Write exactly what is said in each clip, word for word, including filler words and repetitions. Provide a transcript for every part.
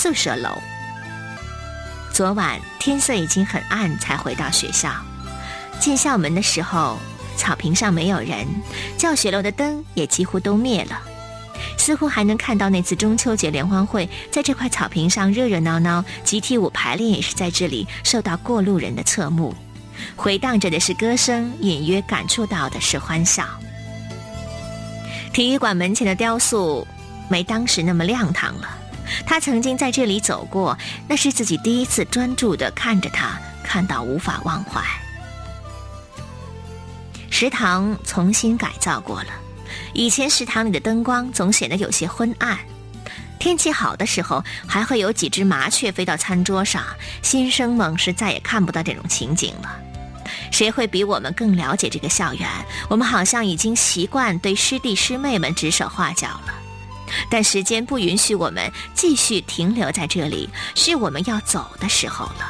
宿舍楼。昨晚天色已经很暗才回到学校，进校门的时候，草坪上没有人，教学楼的灯也几乎都灭了，似乎还能看到那次中秋节联欢会在这块草坪上热热闹闹，集体舞排练也是在这里受到过路人的侧目，回荡着的是歌声，隐约感触到的是欢笑。体育馆门前的雕塑没当时那么亮堂了，他曾经在这里走过，那是自己第一次专注地看着他，看到无法忘怀。食堂重新改造过了，以前食堂里的灯光总显得有些昏暗，天气好的时候还会有几只麻雀飞到餐桌上，新生们是再也看不到这种情景了。谁会比我们更了解这个校园？我们好像已经习惯对师弟师妹们指手画脚了，但时间不允许我们继续停留在这里，是我们要走的时候了。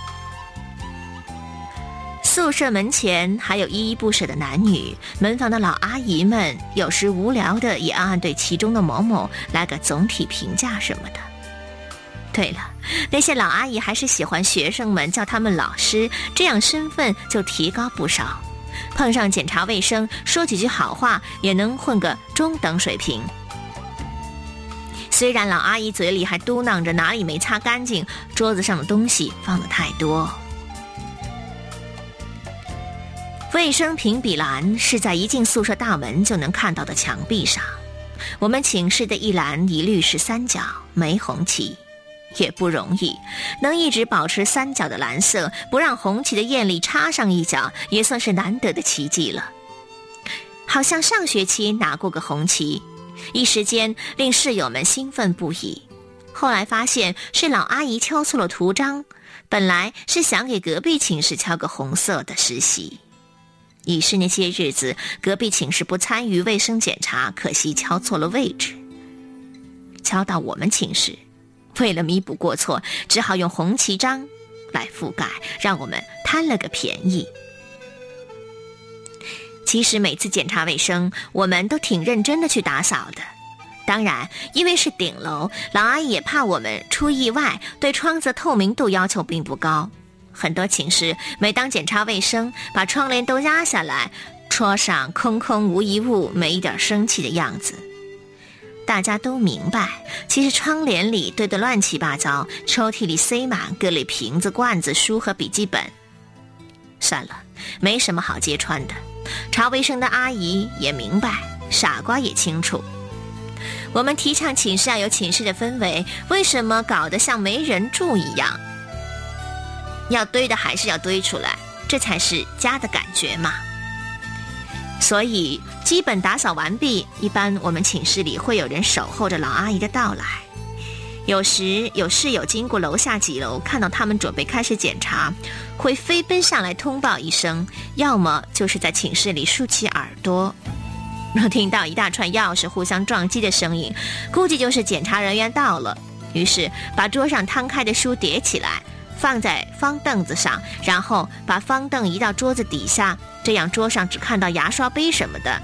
宿舍门前还有依依不舍的男女，门房的老阿姨们有时无聊的也暗暗对其中的某某来个总体评价什么的。对了，那些老阿姨还是喜欢学生们叫他们老师，这样身份就提高不少，碰上检查卫生说几句好话也能混个中等水平。虽然老阿姨嘴里还嘟囔着哪里没擦干净，桌子上的东西放得太多。卫生评比栏是在一进宿舍大门就能看到的墙壁上，我们寝室的一栏一律是三角，没红旗，也不容易，能一直保持三角的蓝色，不让红旗的艳丽插上一角，也算是难得的奇迹了。好像上学期拿过个红旗，一时间令室友们兴奋不已，后来发现是老阿姨敲错了图章，本来是想给隔壁寝室敲个红色的实习。已是那些日子，隔壁寝室不参与卫生检查，可惜敲错了位置，敲到我们寝室，为了弥补过错，只好用红旗章来覆盖，让我们贪了个便宜。其实每次检查卫生，我们都挺认真的去打扫的。当然，因为是顶楼，老阿姨也怕我们出意外，对窗子透明度要求并不高。很多寝室每当检查卫生，把窗帘都压下来，桌上空空无一物，没一点生气的样子。大家都明白，其实窗帘里堆得乱七八糟，抽屉里塞满各类瓶子、罐子、书和笔记本。算了，没什么好揭穿的。查卫生的阿姨也明白，傻瓜也清楚。我们提倡寝室要有寝室的氛围，为什么搞得像没人住一样？要堆的还是要堆出来，这才是家的感觉嘛。所以基本打扫完毕，一般我们寝室里会有人守候着老阿姨的到来。有时有室友经过楼下几楼，看到他们准备开始检查，会飞奔上来通报一声，要么就是在寝室里竖起耳朵，听到一大串钥匙互相撞击的声音，估计就是检查人员到了，于是把桌上摊开的书叠起来，放在方凳子上，然后把方凳移到桌子底下，这样桌上只看到牙刷杯什么的。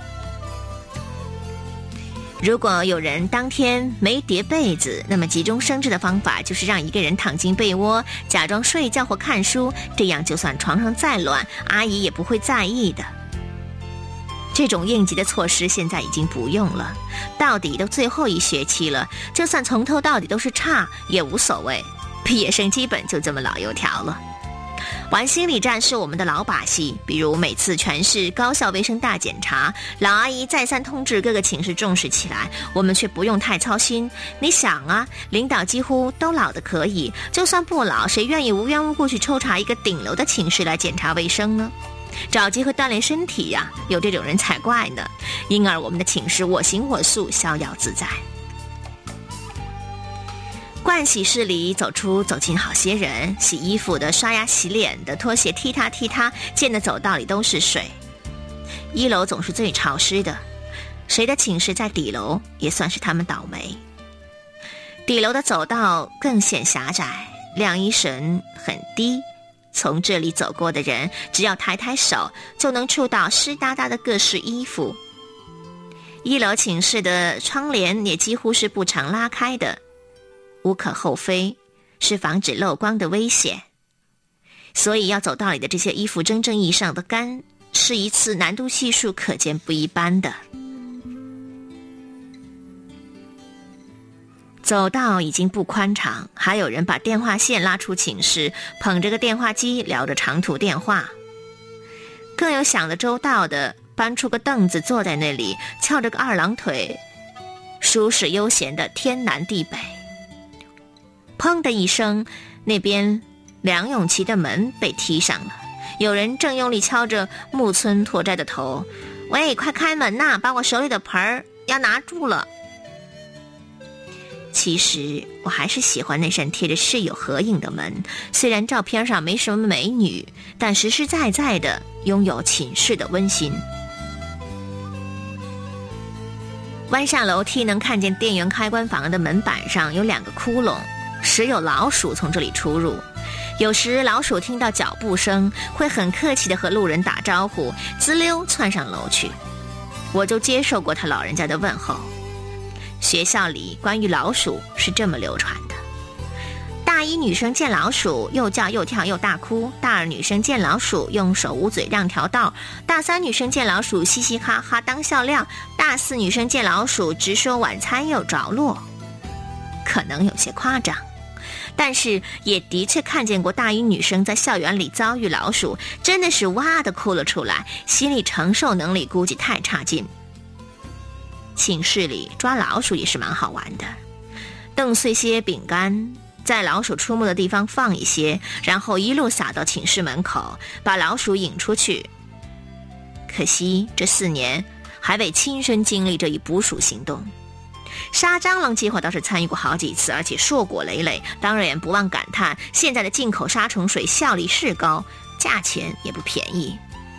如果有人当天没叠被子，那么急中生智的方法就是让一个人躺进被窝，假装睡觉或看书，这样就算床上再乱，阿姨也不会在意的。这种应急的措施现在已经不用了，到底都最后一学期了，就算从头到底都是差也无所谓，毕业生基本就这么老油条了。玩心理战是我们的老把戏，比如每次全市高校卫生大检查，老阿姨再三通知各个寝室重视起来，我们却不用太操心。你想啊，领导几乎都老得可以，就算不老，谁愿意无缘无故去抽查一个顶楼的寝室来检查卫生呢？找机会锻炼身体呀、啊，有这种人才怪呢。因而我们的寝室我行我素，逍遥自在。盥洗室里走出走进好些人，洗衣服的、刷牙洗脸的、拖鞋踢踏踢踏，溅的走道里都是水。一楼总是最潮湿的，谁的寝室在底楼也算是他们倒霉。底楼的走道更显狭窄，晾衣绳很低，从这里走过的人只要抬抬手就能触到湿哒哒的各式衣服。一楼寝室的窗帘也几乎是不常拉开的， 无可厚非，是防止漏光的危险。所以要走道里的这些衣服真正意义上的干，是一次难度系数可见不一般的。走道已经不宽敞，还有人把电话线拉出寝室，捧着个电话机聊着长途电话。更有想得周到的，搬出个凳子坐在那里，翘着个二郎腿，舒适悠闲的天南地北。砰的一声，那边梁咏琪的门被踢上了，有人正用力敲着木村拓哉的头，喂，快开门呐，把我手里的盆儿要拿住了。其实我还是喜欢那扇贴着室友合影的门，虽然照片上没什么美女，但实实在在的拥有寝室的温馨。弯下楼梯能看见电源开关房的门板上有两个窟窿，时有老鼠从这里出入。有时老鼠听到脚步声，会很客气地和路人打招呼，滋溜窜上楼去。我就接受过他老人家的问候。学校里关于老鼠是这么流传的：大一女生见老鼠又叫又跳又大哭，大二女生见老鼠用手捂嘴让条道，大三女生见老鼠嘻嘻哈哈当笑料，大四女生见老鼠直说晚餐又着落。可能有些夸张，但是也的确看见过大一女生在校园里遭遇老鼠，真的是哇的哭了出来，心理承受能力估计太差劲。寝室里抓老鼠也是蛮好玩的，蹬碎些饼干，在老鼠出没的地方放一些，然后一路撒到寝室门口，把老鼠引出去。可惜这四年还未亲身经历这一捕鼠行动。杀蟑螂计划倒是参与过好几次，而且硕果累累，当然不忘感叹现在的进口杀虫水效率是高，价钱也不便宜。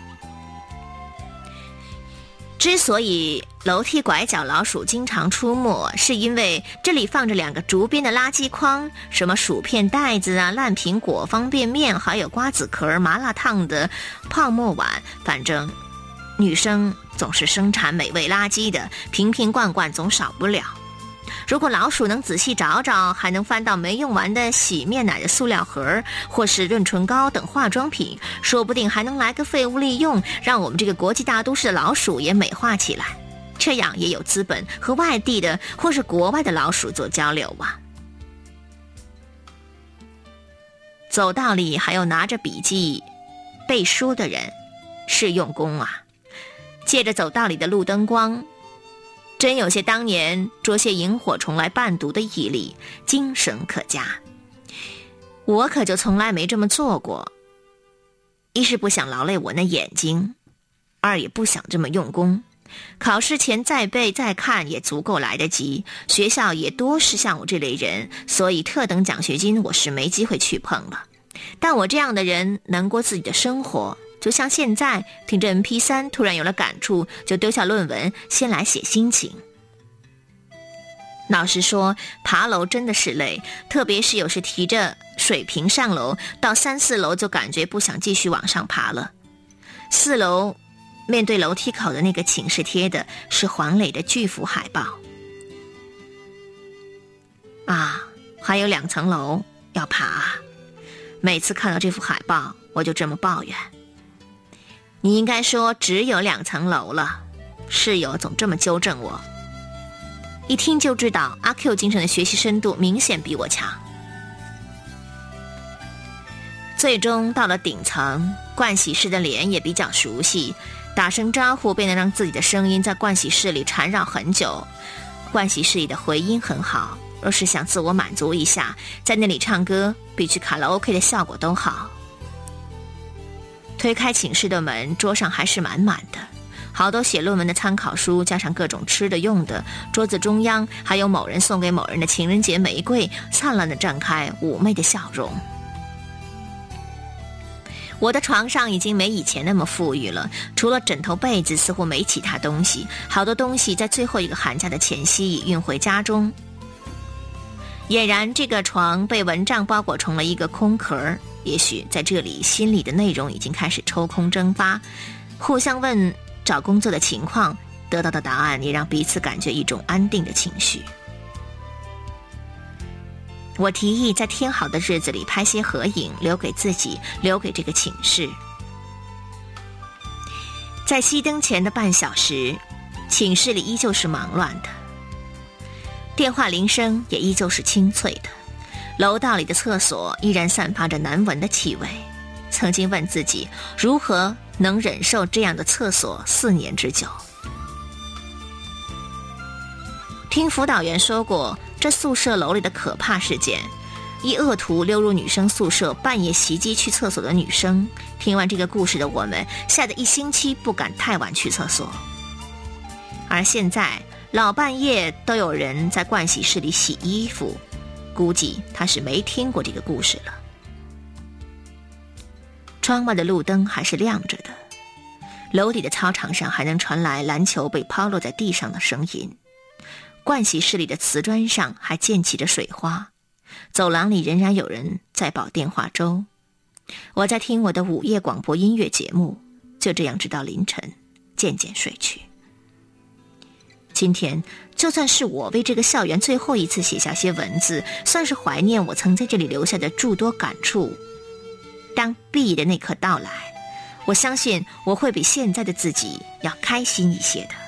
之所以楼梯拐角老鼠经常出没，是因为这里放着两个竹编的垃圾筐，什么薯片袋子啊、烂苹果、方便面，还有瓜子壳、麻辣烫的泡沫碗，反正女生总是生产美味垃圾的，瓶瓶罐罐总少不了。如果老鼠能仔细找找，还能翻到没用完的洗面奶的塑料盒，或是润唇膏等化妆品，说不定还能来个废物利用，让我们这个国际大都市的老鼠也美化起来，这样也有资本和外地的或是国外的老鼠做交流啊。走道里还有拿着笔记背书的人，是用功啊。借着走道里的路灯光，真有些当年捉些萤火虫来伴读的毅力，精神可嘉。我可就从来没这么做过，一是不想劳累我那眼睛，二也不想这么用功。考试前再背再看也足够来得及，学校也多是像我这类人，所以特等奖学金我是没机会去碰了。但我这样的人能过自己的生活，就像现在听着 M P 三 突然有了感触，就丢下论文先来写心情。老实说，爬楼真的是累，特别是有时提着水瓶上楼，到三四楼就感觉不想继续往上爬了。四楼面对楼梯口的那个寝室贴的是黄磊的巨幅海报啊，还有两层楼要爬。每次看到这幅海报我就这么抱怨，你应该说只有两层楼了，室友总这么纠正我。一听就知道阿 Q 精神的学习深度明显比我强。最终到了顶层，盥洗室的脸也比较熟悉，打声招呼便能让自己的声音在盥洗室里缠绕很久。盥洗室里的回音很好，若是想自我满足一下，在那里唱歌比去卡拉 OK 的效果都好。推开寝室的门，桌上还是满满的，好多写论文的参考书，加上各种吃的用的，桌子中央还有某人送给某人的情人节玫瑰，灿烂地绽开妩媚的笑容。我的床上已经没以前那么富裕了，除了枕头被子似乎没其他东西，好多东西在最后一个寒假的前夕已运回家中。俨然这个床被蚊帐包裹成了一个空壳，也许在这里心里的内容已经开始抽空蒸发，互相问找工作的情况，得到的答案也让彼此感觉一种安定的情绪。 我提议在天好的日子里拍些合影，留给自己，留给这个寝室。在熄灯前的半小时，寝室里依旧是忙乱的，电话铃声也依旧是清脆的，楼道里的厕所依然散发着难闻的气味。曾经问自己，如何能忍受这样的厕所四年之久？听辅导员说过这宿舍楼里的可怕事件，一恶徒溜入女生宿舍，半夜袭击去厕所的女生。听完这个故事的我们，吓得一星期不敢太晚去厕所。而现在老半夜都有人在盥洗室里洗衣服，估计他是没听过这个故事了。窗外的路灯还是亮着的，楼底的操场上还能传来篮球被抛落在地上的声音，盥洗室里的瓷砖上还溅起着水花，走廊里仍然有人在煲电话粥。我在听我的午夜广播音乐节目，就这样直到凌晨，渐渐睡去。今天就算是我为这个校园最后一次写下些文字，算是怀念我曾在这里留下的诸多感触。当毕业的那刻到来，我相信我会比现在的自己要开心一些的。